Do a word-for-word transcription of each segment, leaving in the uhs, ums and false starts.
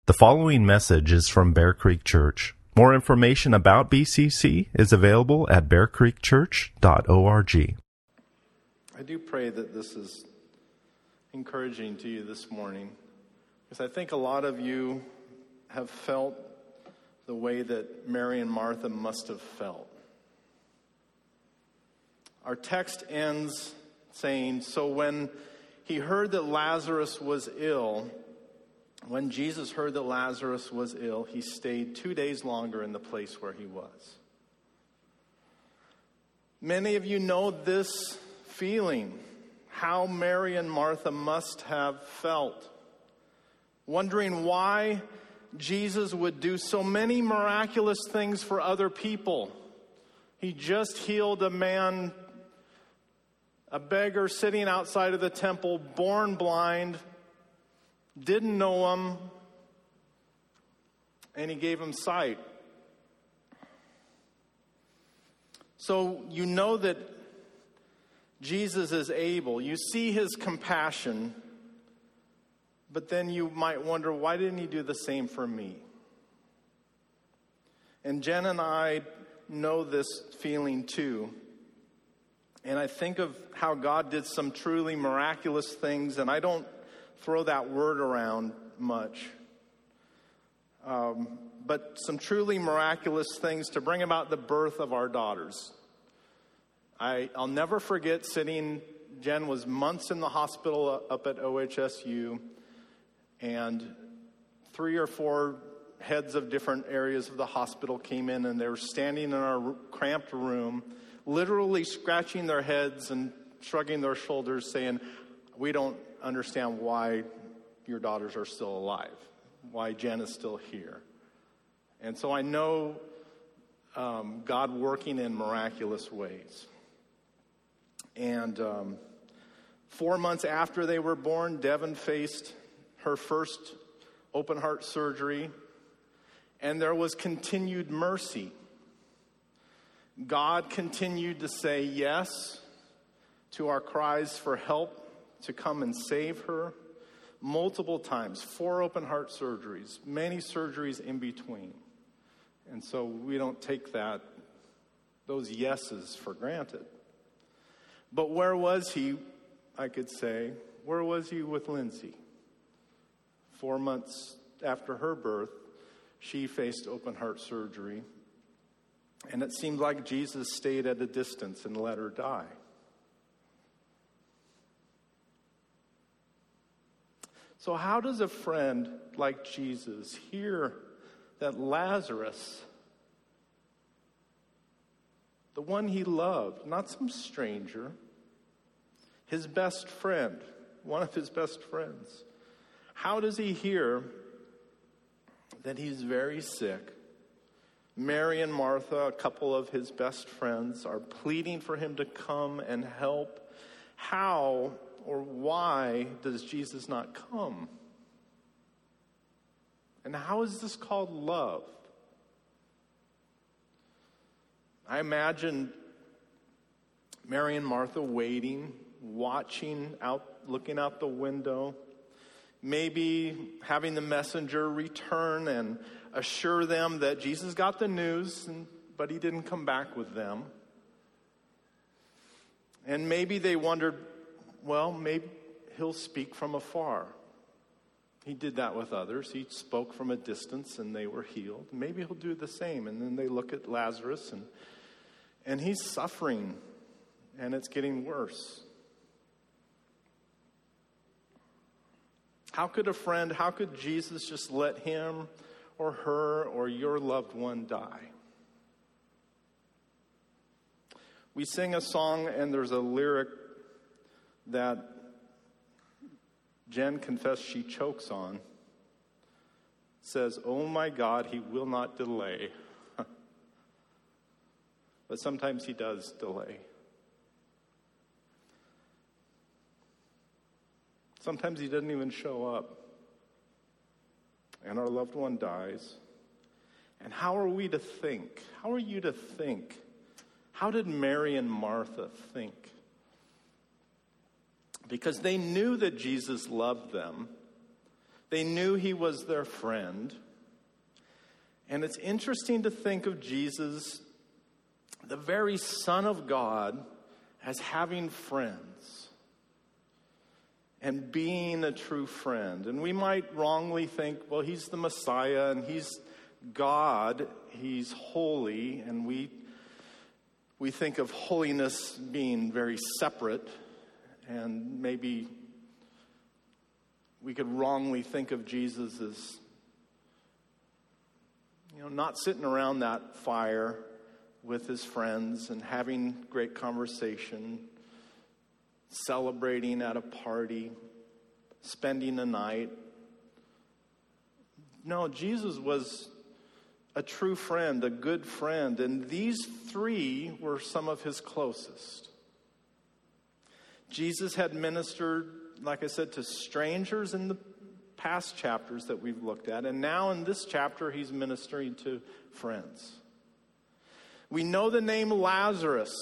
The following message is from Bear Creek Church. More information about B C C is available at bear creek church dot org. I do pray that this is encouraging to you this morning, because I think a lot of you have felt the way that Mary and Martha must have felt. Our text ends saying, "So when he heard that Lazarus was ill, when Jesus heard that Lazarus was ill, he stayed two days longer in the place where he was." Many of you know this feeling, how Mary and Martha must have felt, wondering why Jesus would do so many miraculous things for other people. He just healed a man, a beggar sitting outside of the temple, born blind, didn't know him, and he gave him sight. So you know that Jesus is able. You see his compassion, but then you might wonder, why didn't he do the same for me? And Jen and I know this feeling too. And I think of how God did some truly miraculous things, and I don't throw that word around much. Um, but some truly miraculous things to bring about the birth of our daughters. I, I'll never forget sitting, Jen was months in the hospital up at O H S U, and three or four heads of different areas of the hospital came in, and they were standing in our cramped room, literally scratching their heads and shrugging their shoulders, saying, "We don't understand why your daughters are still alive, why Jen is still here." And so I know um, God working in miraculous ways. And um, four months after they were born, Devin faced her first open heart surgery, and there was continued mercy. God continued to say yes to our cries for help to come and save her multiple times, four open heart surgeries, many surgeries in between. And so we don't take that, those yeses for granted. But where was he, I could say, where was he with Lindsay? Four months after her birth, she faced open heart surgery. And it seemed like Jesus stayed at a distance and let her die. So how does a friend like Jesus hear that Lazarus, the one he loved, not some stranger, his best friend, one of his best friends, how does he hear that he's very sick? Mary and Martha, a couple of his best friends, are pleading for him to come and help. How or why does Jesus not come? And how is this called love? I imagine Mary and Martha waiting, watching out, looking out the window, maybe having the messenger return and assure them that Jesus got the news, and, but he didn't come back with them. And maybe they wondered, well, maybe he'll speak from afar. He did that with others. He spoke from a distance and they were healed. Maybe he'll do the same. And then they look at Lazarus and and he's suffering and it's getting worse. How could a friend, how could Jesus just let him or her or your loved one die? We sing a song and there's a lyric that Jen confessed she chokes on. It says, "Oh my God, he will not delay." But sometimes he does delay. Sometimes he doesn't even show up. And our loved one dies. And how are we to think? How are you to think? How did Mary and Martha think? Because they knew that Jesus loved them. They knew he was their friend. And it's interesting to think of Jesus, the very Son of God, as having friends and being a true friend. And we might wrongly think, well, he's the Messiah and he's God, he's holy, and we we think of holiness being very separate, and maybe we could wrongly think of Jesus as, you know, not sitting around that fire with his friends and having great conversation, celebrating at a party, spending a night. No, Jesus was a true friend, a good friend, and these three were some of his closest. Jesus had ministered, like I said, to strangers in the past chapters that we've looked at, and now in this chapter he's ministering to friends. We know the name Lazarus,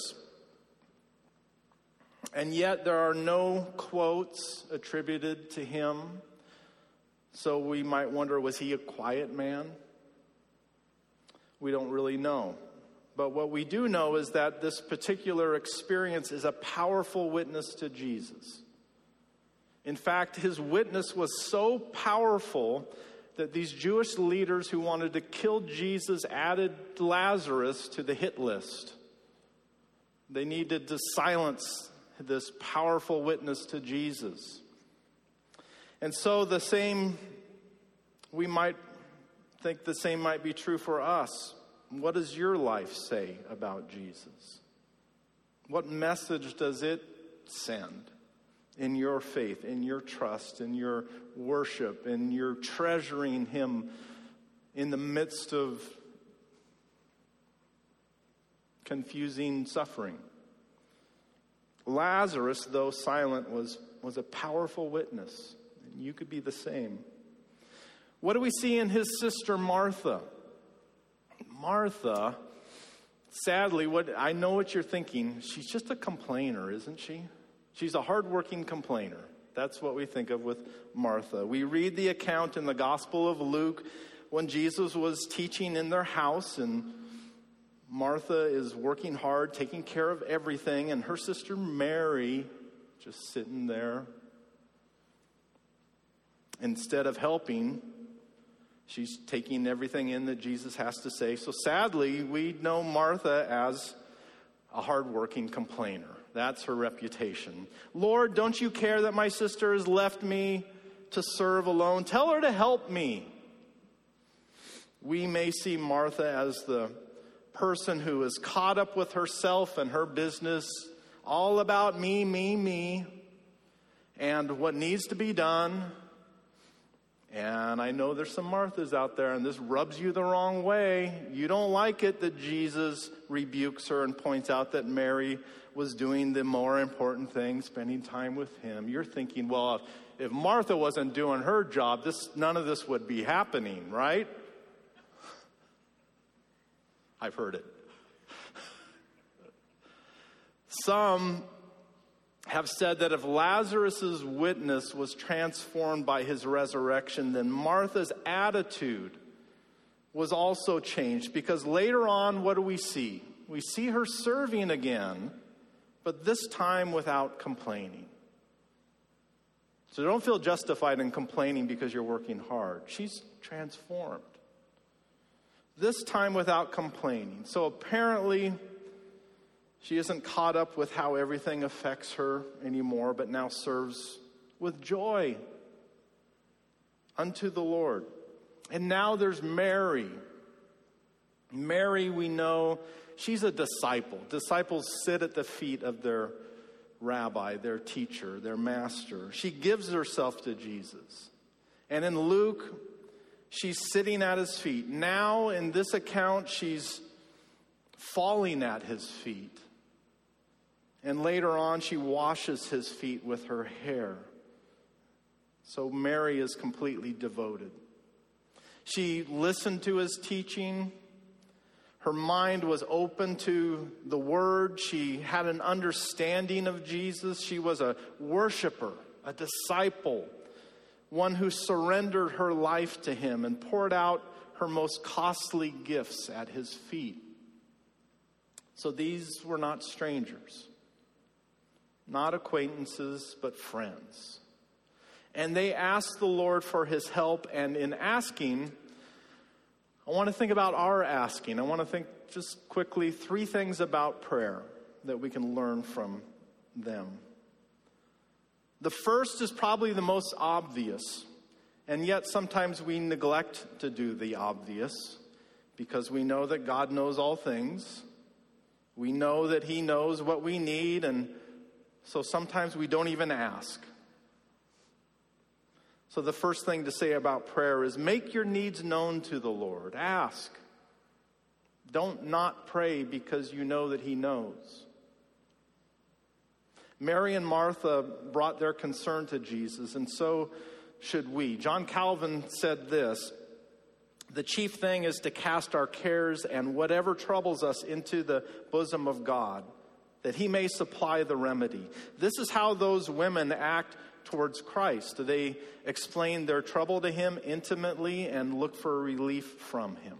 and yet there are no quotes attributed to him, so we might wonder, was he a quiet man? We don't really know. But what we do know is that this particular experience is a powerful witness to Jesus. In fact, his witness was so powerful that these Jewish leaders who wanted to kill Jesus added Lazarus to the hit list. They needed to silence this powerful witness to Jesus. And so the same, we might think the same might be true for us. What does your life say about Jesus? What message does it send in your faith, in your trust, in your worship, in your treasuring him in the midst of confusing suffering? Lazarus, though silent, was, was a powerful witness. And you could be the same. What do we see in his sister Martha? Martha, sadly, what I know what you're thinking, she's just a complainer, isn't she? She's a hardworking complainer. That's what we think of with Martha. We read the account in the Gospel of Luke when Jesus was teaching in their house, and Martha is working hard, taking care of everything, and her sister Mary just sitting there. Instead of helping, she's taking everything in that Jesus has to say. So sadly, we know Martha as a hardworking complainer. That's her reputation. Lord, don't you care that my sister has left me to serve alone? Tell her to help me. We may see Martha as the person who is caught up with herself and her business, all about me, me, me, and what needs to be done. And I know there's some Marthas out there, and this rubs you the wrong way. You don't like it that Jesus rebukes her and points out that Mary was doing the more important thing, spending time with him. You're thinking, well, if, if Martha wasn't doing her job, this none of this would be happening, right? I've heard it. Some have said that if Lazarus' witness was transformed by his resurrection, then Martha's attitude was also changed. Because later on, what do we see? We see her serving again, but this time without complaining. So don't feel justified in complaining because you're working hard. She's transformed. This time without complaining. So apparently, she isn't caught up with how everything affects her anymore, but now serves with joy unto the Lord. And now there's Mary. Mary, we know, she's a disciple. Disciples sit at the feet of their rabbi, their teacher, their master. She gives herself to Jesus. And in Luke, she's sitting at his feet. Now, in this account, she's falling at his feet. And later on, she washes his feet with her hair. So Mary is completely devoted. She listened to his teaching. Her mind was open to the word. She had an understanding of Jesus. She was a worshiper, a disciple, one who surrendered her life to him and poured out her most costly gifts at his feet. So these were not strangers, not acquaintances, but friends. And they asked the Lord for his help, and in asking, I want to think about our asking. I want to think just quickly three things about prayer that we can learn from them. The first is probably the most obvious, and yet sometimes we neglect to do the obvious because we know that God knows all things. We know that he knows what we need, and so sometimes we don't even ask. So the first thing to say about prayer is make your needs known to the Lord. Ask. Don't not pray because you know that he knows. Mary and Martha brought their concern to Jesus, and so should we. John Calvin said this: the chief thing is to cast our cares and whatever troubles us into the bosom of God, that he may supply the remedy. This is how those women act towards Christ. They explain their trouble to him intimately and look for relief from him.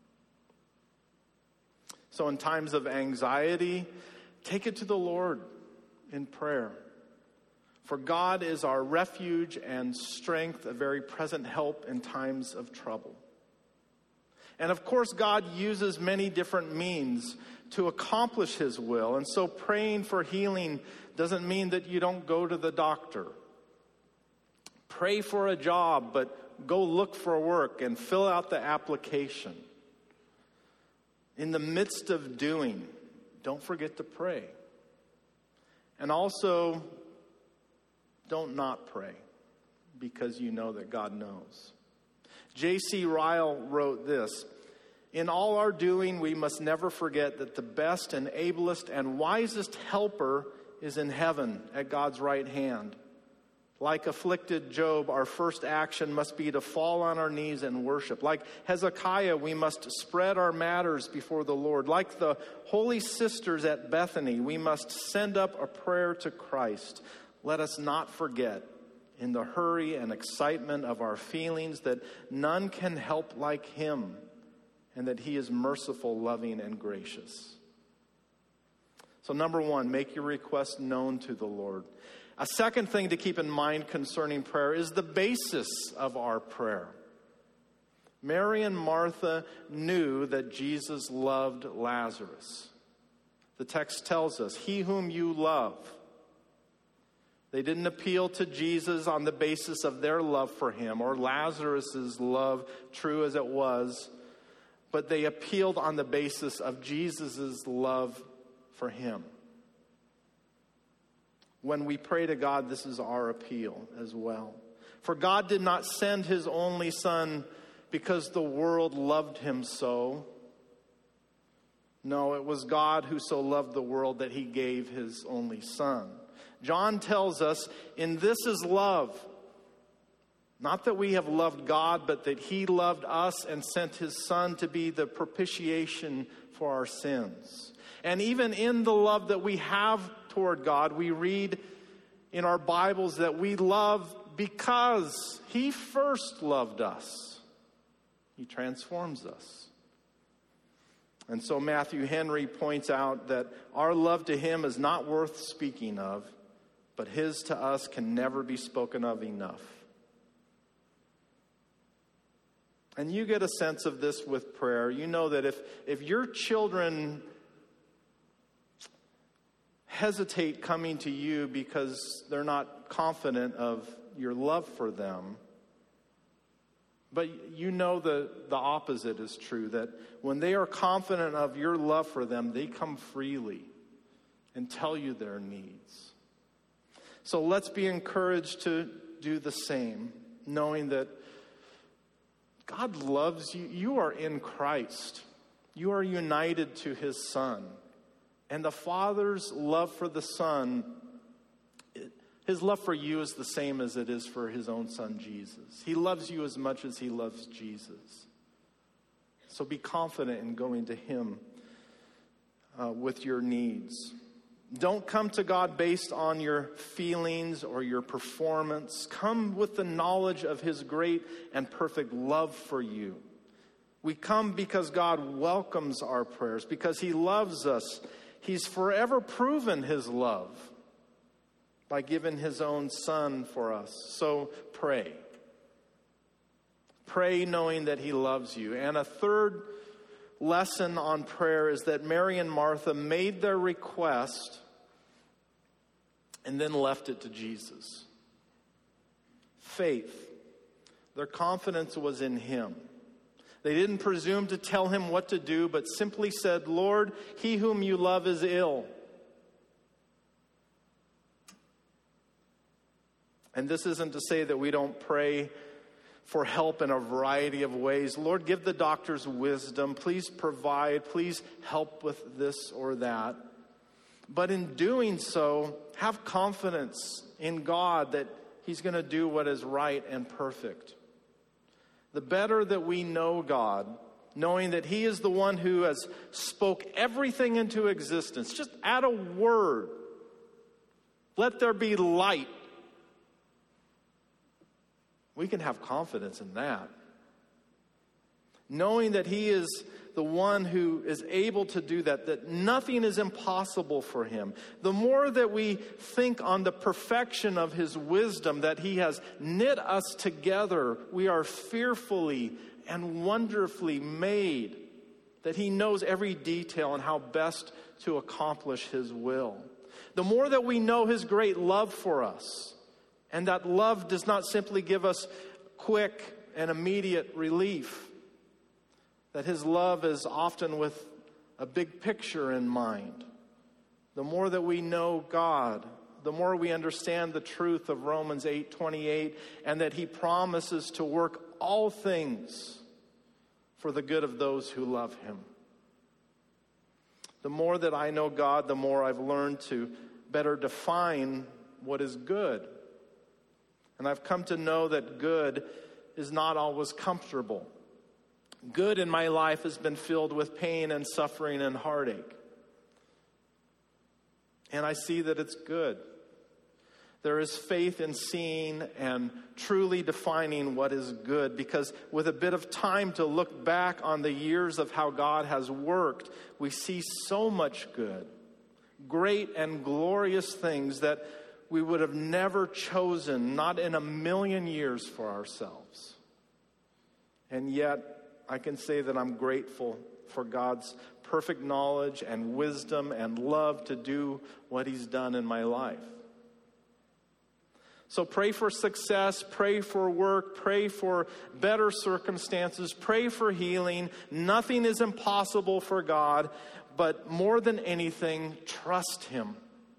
So in times of anxiety, take it to the Lord in prayer. For God is our refuge and strength, a very present help in times of trouble. And of course, God uses many different means to accomplish his will. And so praying for healing doesn't mean that you don't go to the doctor. Pray for a job, but go look for work and fill out the application. In the midst of doing, don't forget to pray. And also, don't not pray because you know that God knows. J C Ryle wrote this: in all our doing, we must never forget that the best and ablest and wisest helper is in heaven at God's right hand. Like afflicted Job, our first action must be to fall on our knees and worship. Like Hezekiah, we must spread our matters before the Lord. Like the holy sisters at Bethany, we must send up a prayer to Christ. Let us not forget, in the hurry and excitement of our feelings, that none can help like him, and that he is merciful, loving, and gracious. So number one, make your request known to the Lord. A second thing to keep in mind concerning prayer is the basis of our prayer. Mary and Martha knew that Jesus loved Lazarus. The text tells us, he whom you love. They didn't appeal to Jesus on the basis of their love for him or Lazarus's love, true as it was, but they appealed on the basis of Jesus' love for him. When we pray to God, this is our appeal as well. For God did not send his only Son because the world loved him so. No, it was God who so loved the world that he gave his only Son. John tells us, in this is love. Not that we have loved God, but that he loved us and sent his Son to be the propitiation for our sins. And even in the love that we have toward God, we read in our Bibles that we love because he first loved us. He transforms us. And so Matthew Henry points out that our love to him is not worth speaking of, but his to us can never be spoken of enough. And you get a sense of this with prayer. You know that if, if your children hesitate coming to you because they're not confident of your love for them, but you know the, the opposite is true, that when they are confident of your love for them, they come freely and tell you their needs. So let's be encouraged to do the same, knowing that God loves you. You are in Christ. You are united to his Son. And the Father's love for the Son, his love for you is the same as it is for his own Son, Jesus. He loves you as much as he loves Jesus. So be confident in going to him uh, with your needs. Don't come to God based on your feelings or your performance. Come with the knowledge of His great and perfect love for you. We come because God welcomes our prayers, because He loves us. He's forever proven His love by giving His own Son for us. So pray. Pray knowing that He loves you. And a third lesson on prayer is that Mary and Martha made their request and then left it to Jesus. Faith. Their confidence was in Him. They didn't presume to tell Him what to do, but simply said, Lord, he whom you love is ill. And this isn't to say that we don't pray for help in a variety of ways. Lord, give the doctors wisdom. Please provide. Please help with this or that. But in doing so, have confidence in God that He's going to do what is right and perfect. The better that we know God, knowing that He is the one who has spoke everything into existence, just add a word. Let there be light. We can have confidence in that. Knowing that He is the one who is able to do that, that nothing is impossible for Him. The more that we think on the perfection of His wisdom, that He has knit us together, we are fearfully and wonderfully made, that He knows every detail on how best to accomplish His will. The more that we know His great love for us, and that love does not simply give us quick and immediate relief, that His love is often with a big picture in mind. The more that we know God, the more we understand the truth of Romans eight twenty-eight, and that He promises to work all things for the good of those who love Him. The more that I know God, the more I've learned to better define what is good. And I've come to know that good is not always comfortable. Good in my life has been filled with pain and suffering and heartache. And I see that it's good. There is faith in seeing and truly defining what is good, because with a bit of time to look back on the years of how God has worked, we see so much good, great and glorious things that we would have never chosen, not in a million years, for ourselves. And yet, I can say that I'm grateful for God's perfect knowledge and wisdom and love to do what He's done in my life. So pray for success, pray for work, pray for better circumstances, pray for healing. Nothing is impossible for God, but more than anything, trust Him.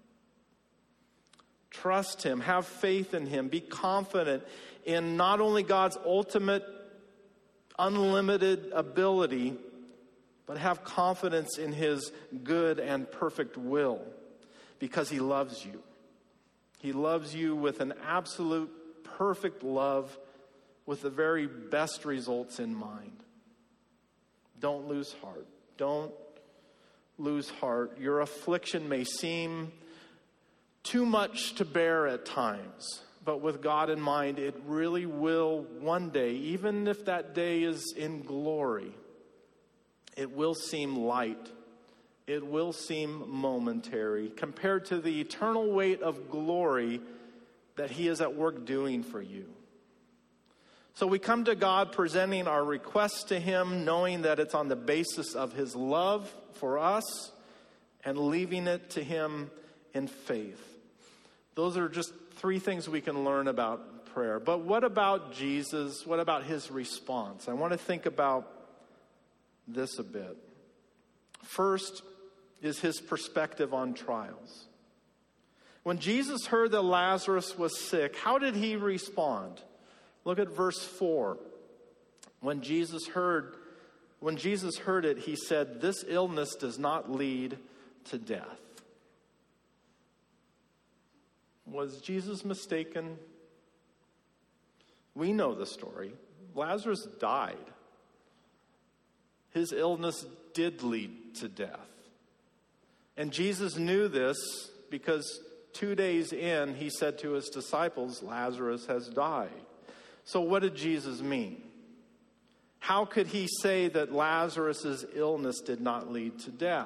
Trust Him, have faith in Him, be confident in not only God's ultimate unlimited ability, but have confidence in His good and perfect will, because He loves you. He loves you with an absolute perfect love, with the very best results in mind. Don't lose heart. Don't lose heart. Your affliction may seem too much to bear at times, but with God in mind, it really will one day, even if that day is in glory, it will seem light. It will seem momentary compared to the eternal weight of glory that He is at work doing for you. So we come to God presenting our requests to Him, knowing that it's on the basis of His love for us, and leaving it to Him in faith. Those are just three things we can learn about prayer. But what about Jesus? What about His response? I want to think about this a bit. First is His perspective on trials. When Jesus heard that Lazarus was sick, how did He respond? Look at verse four. When Jesus heard, when Jesus heard it, He said, "This illness does not lead to death." Was Jesus mistaken? We know the story. Lazarus died. His illness did lead to death. And Jesus knew this because two days in, he said to his disciples, Lazarus has died. So what did Jesus mean? How could he say that Lazarus' illness did not lead to death?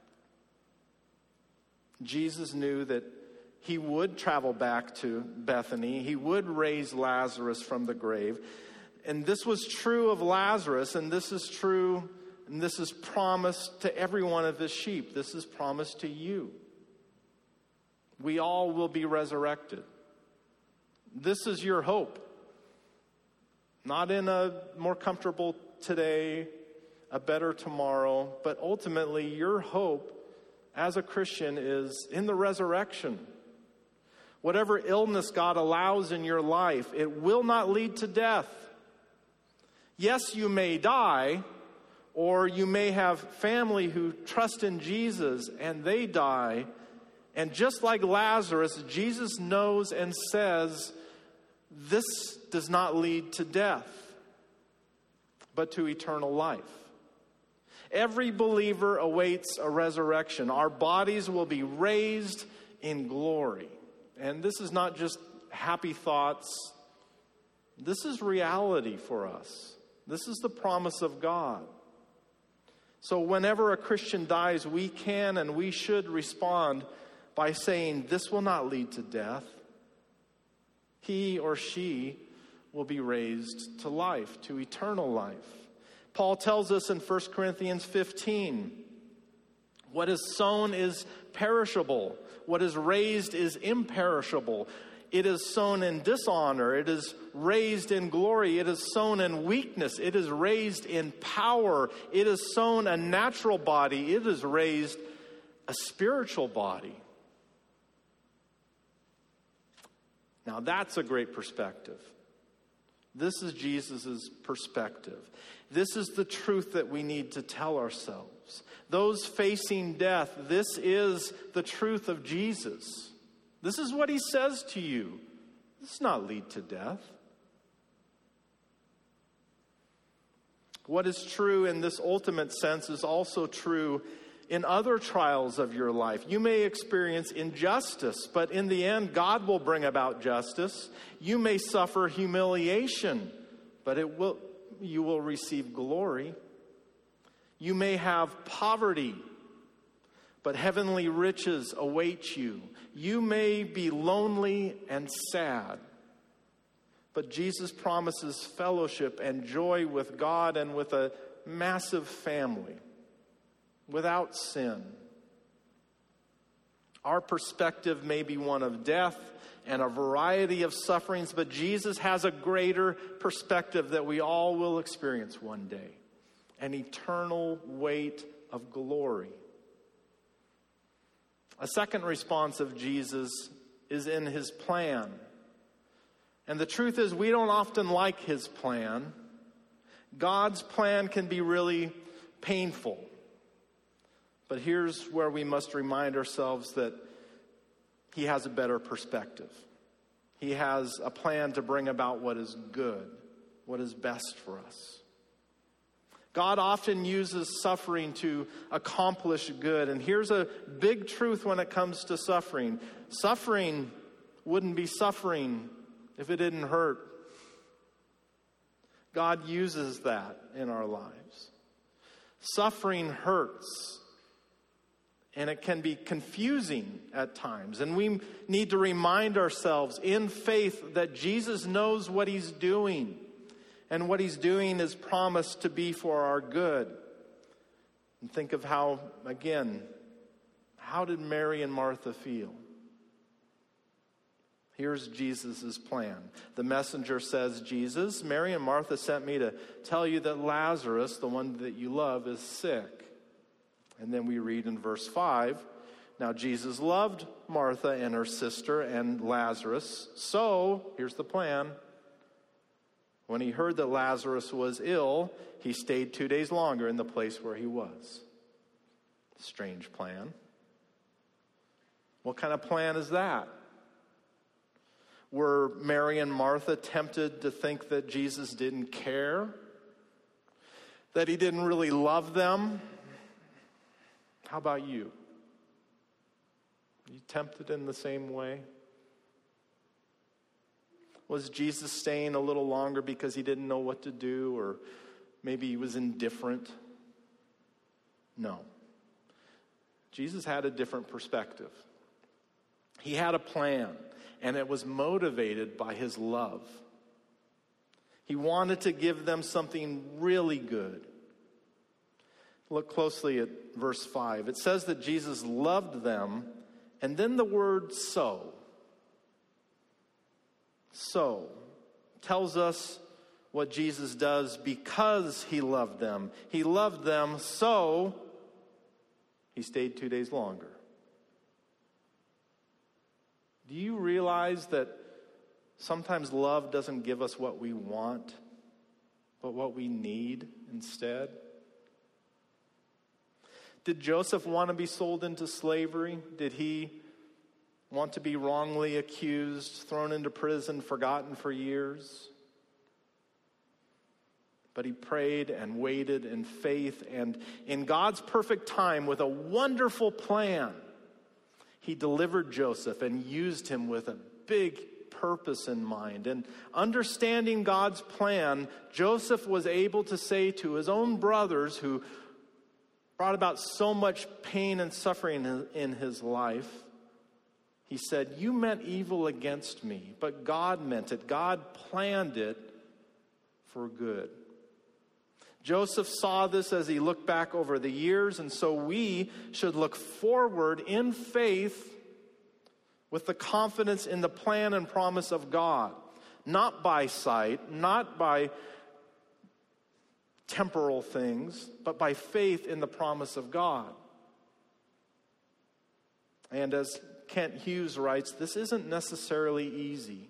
Jesus knew that he would travel back to Bethany. He would raise Lazarus from the grave. And this was true of Lazarus, and this is true, and this is promised to every one of his sheep. This is promised to you. We all will be resurrected. This is your hope. Not in a more comfortable today, a better tomorrow, but ultimately your hope as a Christian is in the resurrection. Whatever illness God allows in your life, it will not lead to death. Yes, you may die, or you may have family who trust in Jesus and they die. And just like Lazarus, Jesus knows and says, this does not lead to death, but to eternal life. Every believer awaits a resurrection. Our bodies will be raised in glory. And this is not just happy thoughts. This is reality for us. This is the promise of God. So whenever a Christian dies, we can and we should respond by saying, this will not lead to death. He or she will be raised to life, to eternal life. Paul tells us in First Corinthians fifteen, what is sown is perishable. What is raised is imperishable. It is sown in dishonor. It is raised in glory. It is sown in weakness. It is raised in power. It is sown a natural body. It is raised a spiritual body. Now that's a great perspective. This is Jesus' perspective. This is the truth that we need to tell ourselves. Those facing death, this is the truth of Jesus. This is what he says to you. This does not lead to death. What is true in this ultimate sense is also true in other trials of your life. You may experience injustice, but in the end, God will bring about justice. You may suffer humiliation, but it will, you will receive glory. You may have poverty, but heavenly riches await you. You may be lonely and sad, but Jesus promises fellowship and joy with God and with a massive family, without sin. Our perspective may be one of death and a variety of sufferings, but Jesus has a greater perspective that we all will experience one day, an eternal weight of glory. A second response of Jesus is in his plan. And the truth is, we don't often like his plan. God's plan can be really painful. But here's where we must remind ourselves that he has a better perspective. He has a plan to bring about what is good, what is best for us. God often uses suffering to accomplish good. And here's a big truth when it comes to suffering. Suffering wouldn't be suffering if it didn't hurt. God uses that in our lives. Suffering hurts. And it can be confusing at times. And we need to remind ourselves in faith that Jesus knows what he's doing. And what he's doing is promised to be for our good. And think of how, again, how did Mary and Martha feel? Here's Jesus' plan. The messenger says, Jesus, Mary and Martha sent me to tell you that Lazarus, the one that you love, is sick. And then we read in verse five, now Jesus loved Martha and her sister and Lazarus. So, here's the plan. When he heard that Lazarus was ill, he stayed two days longer in the place where he was. Strange plan. What kind of plan is that? Were Mary and Martha tempted to think that Jesus didn't care? That he didn't really love them? How about you? Are you tempted in the same way? Was Jesus staying a little longer because he didn't know what to do, or maybe he was indifferent? No. Jesus had a different perspective. He had a plan, and it was motivated by his love. He wanted to give them something really good. Look closely at verse five. It says that Jesus loved them, and then the word so. So tells us what Jesus does because he loved them. He loved them, so he stayed two days longer. Do you realize that sometimes love doesn't give us what we want, but what we need instead? Did Joseph want to be sold into slavery? Did he want to be wrongly accused, thrown into prison, forgotten for years? But he prayed and waited in faith, and in God's perfect time, with a wonderful plan, he delivered Joseph and used him with a big purpose in mind. And understanding God's plan, Joseph was able to say to his own brothers, who brought about so much pain and suffering in his life, he said, "You meant evil against me, but God meant it. God planned it for good." Joseph saw this as he looked back over the years, and so we should look forward in faith with the confidence in the plan and promise of God, not by sight, not by temporal things, but by faith in the promise of God. And as Kent Hughes writes, this isn't necessarily easy.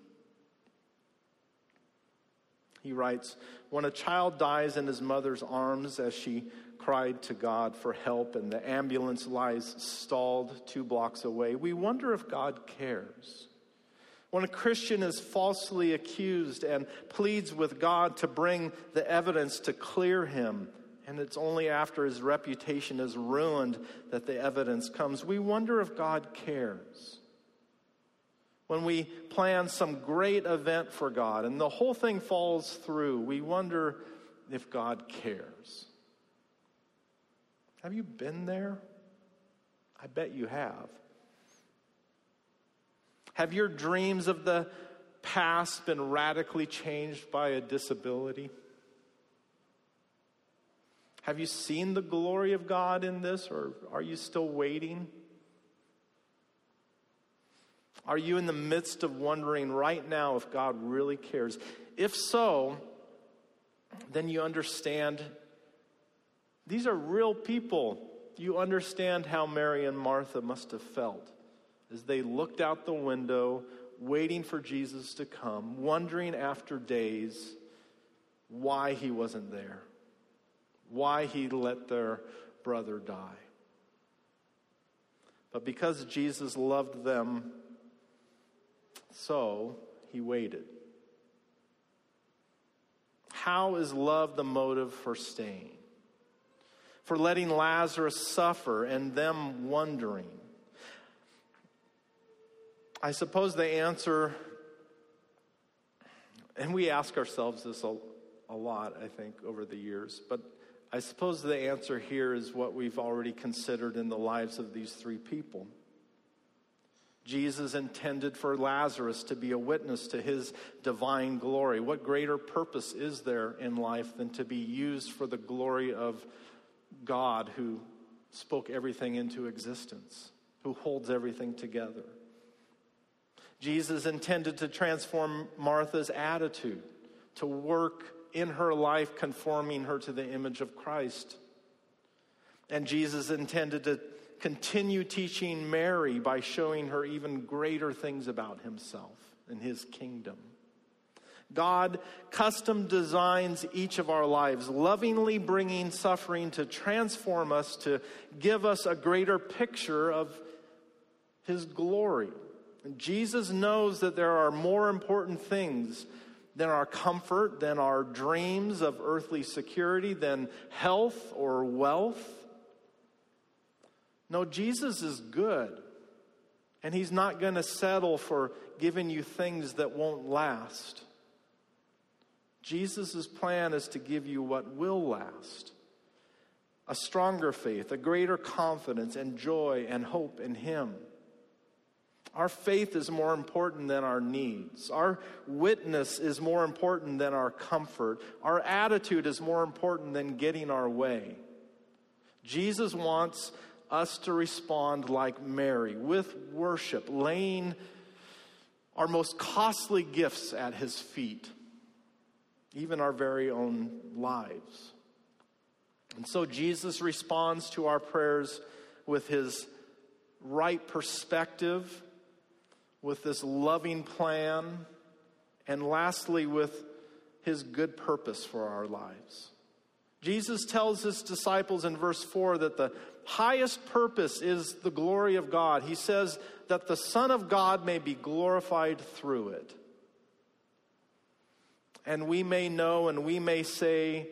He writes, when a child dies in his mother's arms as she cried to God for help and the ambulance lies stalled two blocks away, we wonder if God cares. When a Christian is falsely accused and pleads with God to bring the evidence to clear him, and it's only after his reputation is ruined that the evidence comes, we wonder if God cares. When we plan some great event for God and the whole thing falls through, we wonder if God cares. Have you been there? I bet you have. Have your dreams of the past been radically changed by a disability? Have you seen the glory of God in this, or are you still waiting? Are you in the midst of wondering right now if God really cares? If so, then you understand these are real people. You understand how Mary and Martha must have felt as they looked out the window, waiting for Jesus to come, wondering after days why he wasn't there, why he let their brother die. But because Jesus loved them, so he waited. How is love the motive for staying? For letting Lazarus suffer and them wondering? I suppose the answer, and we ask ourselves this a, a lot, I think, over the years, but I suppose the answer here is what we've already considered in the lives of these three people. Jesus intended for Lazarus to be a witness to his divine glory. What greater purpose is there in life than to be used for the glory of God, who spoke everything into existence, who holds everything together? Jesus intended to transform Martha's attitude, to work in her life conforming her to the image of Christ. And Jesus intended to continue teaching Mary by showing her even greater things about himself and his kingdom. God custom designs each of our lives, lovingly bringing suffering to transform us, to give us a greater picture of his glory. And Jesus knows that there are more important things than our comfort, than our dreams of earthly security, than health or wealth. No, Jesus is good. And he's not going to settle for giving you things that won't last. Jesus' plan is to give you what will last. A stronger faith, a greater confidence and joy and hope in him. Our faith is more important than our needs. Our witness is more important than our comfort. Our attitude is more important than getting our way. Jesus wants us to respond like Mary, with worship, laying our most costly gifts at his feet, even our very own lives. And so Jesus responds to our prayers with his right perspective, with this loving plan, and lastly, with his good purpose for our lives. Jesus tells his disciples in verse four that the highest purpose is the glory of God. He says that the Son of God may be glorified through it. And we may know and we may say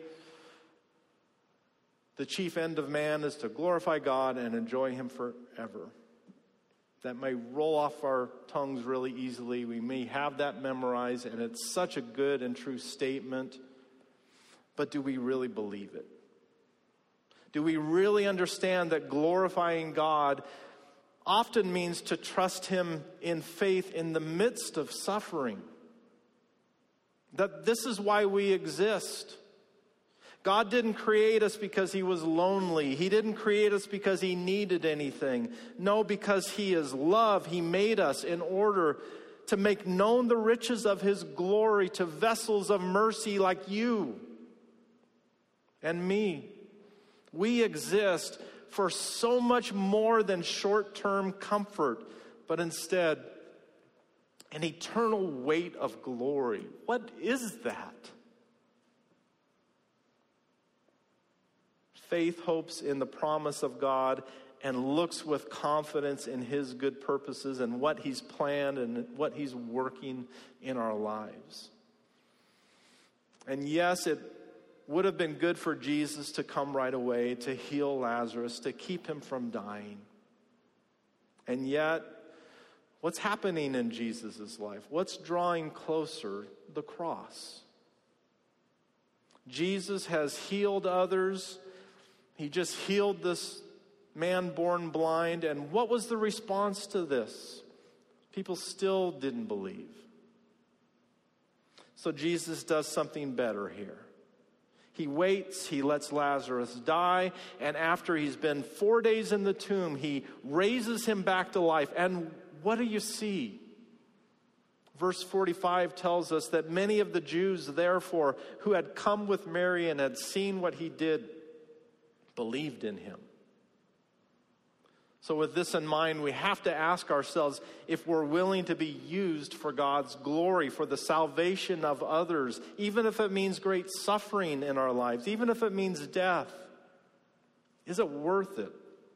the chief end of man is to glorify God and enjoy him forever. That may roll off our tongues really easily. We may have that memorized, and it's such a good and true statement. But do we really believe it? Do we really understand that glorifying God often means to trust him in faith in the midst of suffering? That this is why we exist. God didn't create us because he was lonely. He didn't create us because he needed anything. No, because he is love. He made us in order to make known the riches of his glory to vessels of mercy like you and me. We exist for so much more than short-term comfort, but instead an eternal weight of glory. What is that? Faith hopes in the promise of God and looks with confidence in his good purposes and what he's planned and what he's working in our lives. And yes, it would have been good for Jesus to come right away, to heal Lazarus, to keep him from dying. And yet, what's happening in Jesus' life? What's drawing closer? The cross. Jesus has healed others. He just healed this man born blind. And what was the response to this? People still didn't believe. So Jesus does something better here. He waits, he lets Lazarus die, and after he's been four days in the tomb, he raises him back to life. And what do you see? Verse forty-five tells us that many of the Jews, therefore, who had come with Mary and had seen what he did, believed in him. So with this in mind, we have to ask ourselves if we're willing to be used for God's glory, for the salvation of others, even if it means great suffering in our lives, even if it means death. Is it worth it?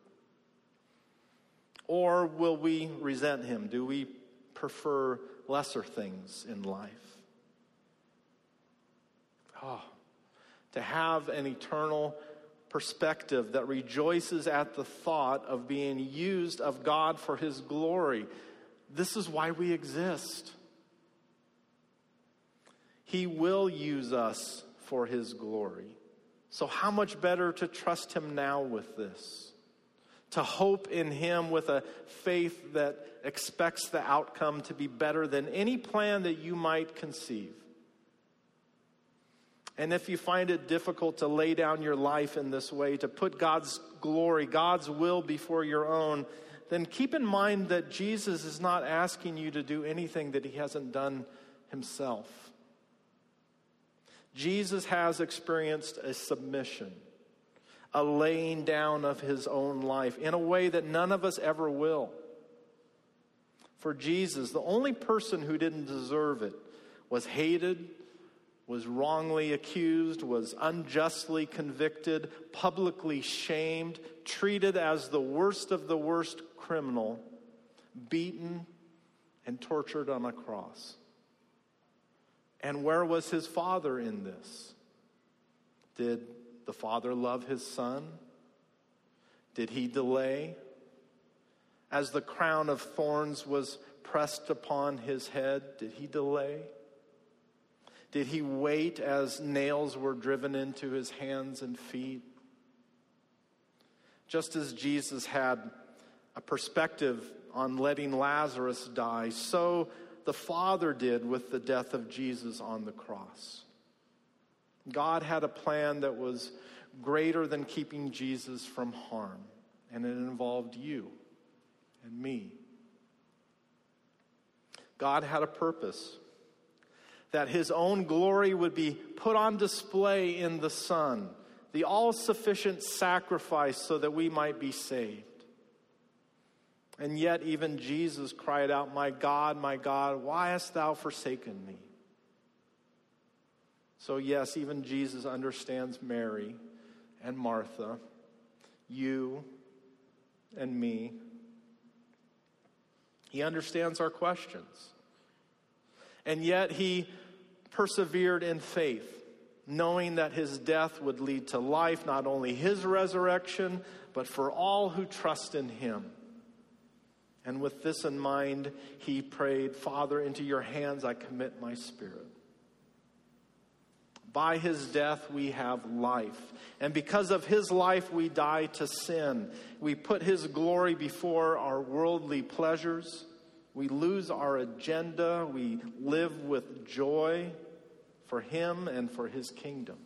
Or will we resent him? Do we prefer lesser things in life? Oh, to have an eternal perspective that rejoices at the thought of being used of God for his glory. This is why we exist. He will use us for his glory. So how much better to trust him now with this? To hope in him with a faith that expects the outcome to be better than any plan that you might conceive. And if you find it difficult to lay down your life in this way, to put God's glory, God's will before your own, then keep in mind that Jesus is not asking you to do anything that he hasn't done himself. Jesus has experienced a submission, a laying down of his own life in a way that none of us ever will. For Jesus, the only person who didn't deserve it was hated, was wrongly accused, was unjustly convicted, publicly shamed, treated as the worst of the worst criminal, beaten and tortured on a cross. And where was his Father in this? Did the Father love his Son? Did he delay? as the crown of thorns was pressed upon his head, did he delay? Did he wait as nails were driven into his hands and feet? Just as Jesus had a perspective on letting Lazarus die, so the Father did with the death of Jesus on the cross. God had a plan that was greater than keeping Jesus from harm, and it involved you and me. God had a purpose, that his own glory would be put on display in the Son, the all-sufficient sacrifice so that we might be saved. And yet even Jesus cried out, "My God, my God, why hast thou forsaken me?" So yes, even Jesus understands Mary and Martha, you and me. He understands our questions. And yet he persevered in faith, knowing that his death would lead to life, not only his resurrection, but for all who trust in him. And with this in mind, he prayed, "Father, into your hands I commit my spirit." By his death we have life. And because of his life we die to sin. We put his glory before our worldly pleasures. We lose our agenda. We live with joy for him and for his kingdom.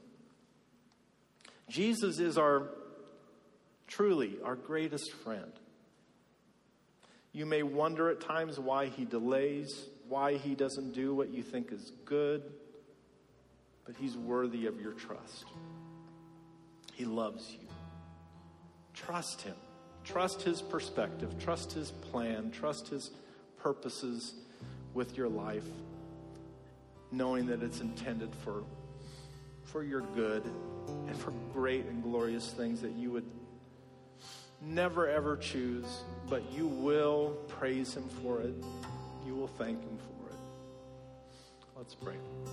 Jesus is our, truly, our greatest friend. You may wonder at times why he delays, why he doesn't do what you think is good, but he's worthy of your trust. He loves you. Trust him. Trust his perspective. Trust his plan. Trust his purposes with your life, knowing that it's intended for, for your good and for great and glorious things that you would never ever choose, but you will praise him for it. You will thank him for it. Let's pray.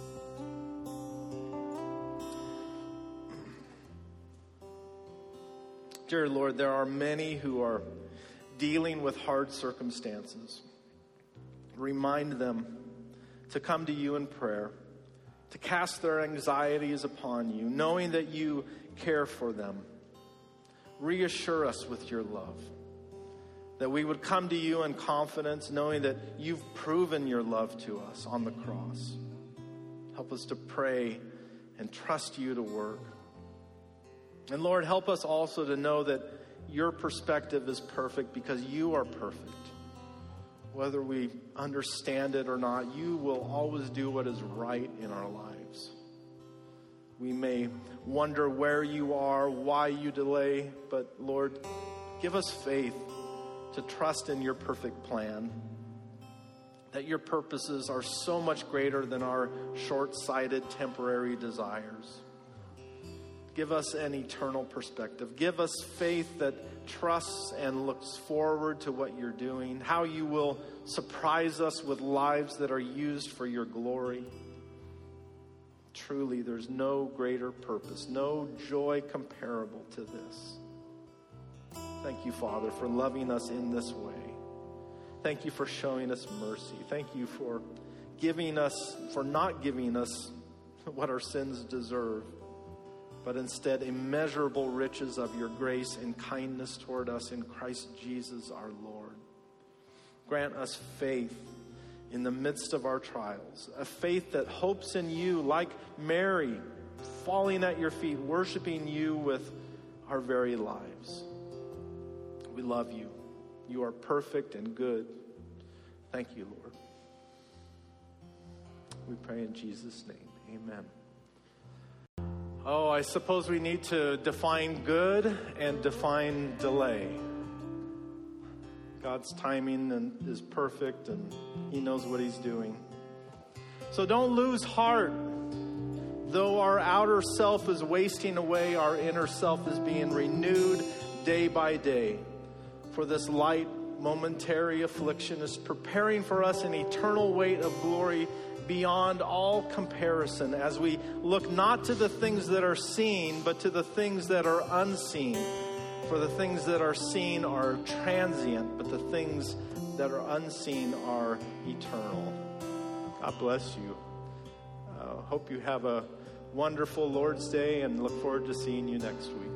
Dear Lord, there are many who are dealing with hard circumstances. Remind them to come to you in prayer, to cast their anxieties upon you, knowing that you care for them. Reassure us with your love, that we would come to you in confidence, knowing that you've proven your love to us on the cross. Help us to pray and trust you to work. And Lord, help us also to know that your perspective is perfect because you are perfect. Whether we understand it or not, you will always do what is right in our lives. We may wonder where you are, why you delay, but Lord, give us faith to trust in your perfect plan, that your purposes are so much greater than our short-sighted temporary desires. Give us an eternal perspective. Give us faith that trusts and looks forward to what you're doing, how you will surprise us with lives that are used for your glory. Truly, there's no greater purpose, no joy comparable to this. Thank you, Father, for loving us in this way. Thank you for showing us mercy. Thank you for giving us, for not giving us what our sins deserve, but instead immeasurable riches of your grace and kindness toward us in Christ Jesus our Lord. Grant us faith in the midst of our trials, a faith that hopes in you like Mary, falling at your feet, worshiping you with our very lives. We love you. You are perfect and good. Thank you, Lord. We pray in Jesus' name. Amen. Oh, I suppose we need to define good and define delay. God's timing and is perfect, and he knows what he's doing. So don't lose heart. Though our outer self is wasting away, our inner self is being renewed day by day. For this light, momentary affliction is preparing for us an eternal weight of glory beyond all comparison, as we look not to the things that are seen, but to the things that are unseen. For the things that are seen are transient, but the things that are unseen are eternal. God bless you. Uh, hope you have a wonderful Lord's Day and look forward to seeing you next week.